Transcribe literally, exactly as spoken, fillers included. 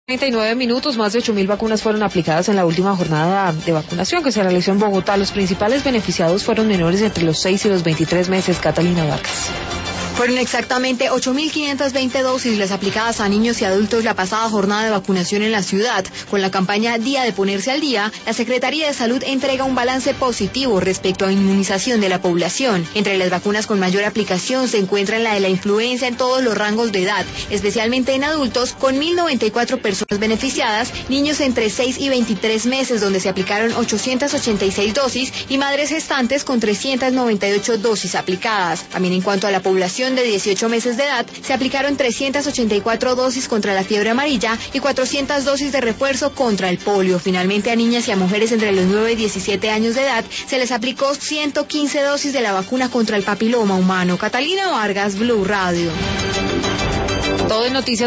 treinta y nueve minutos, más de ocho mil vacunas fueron aplicadas en la última jornada de vacunación que se realizó en Bogotá. Los principales beneficiados fueron menores entre los seis y los veintitrés meses. Catalina Vargas. Fueron exactamente ocho mil quinientas veinte dosis las aplicadas a niños y adultos la pasada jornada de vacunación en la ciudad. Con la campaña Día de Ponerse al Día, la Secretaría de Salud entrega un balance positivo respecto a inmunización de la población. Entre las vacunas con mayor aplicación se encuentra la de la influenza en todos los rangos de edad, especialmente en adultos, con mil noventa y cuatro personas beneficiadas, niños entre seis y veintitrés meses, donde se aplicaron ochocientas ochenta y seis dosis, y madres gestantes con trescientas noventa y ocho dosis aplicadas. También en cuanto a la población de dieciocho meses de edad, se aplicaron trescientas ochenta y cuatro dosis contra la fiebre amarilla y cuatrocientas dosis de refuerzo contra el polio. Finalmente, a niñas y a mujeres entre los nueve y diecisiete años de edad se les aplicó ciento quince dosis de la vacuna contra el papiloma humano. Catalina Vargas, Blue Radio. Todo en Noticias.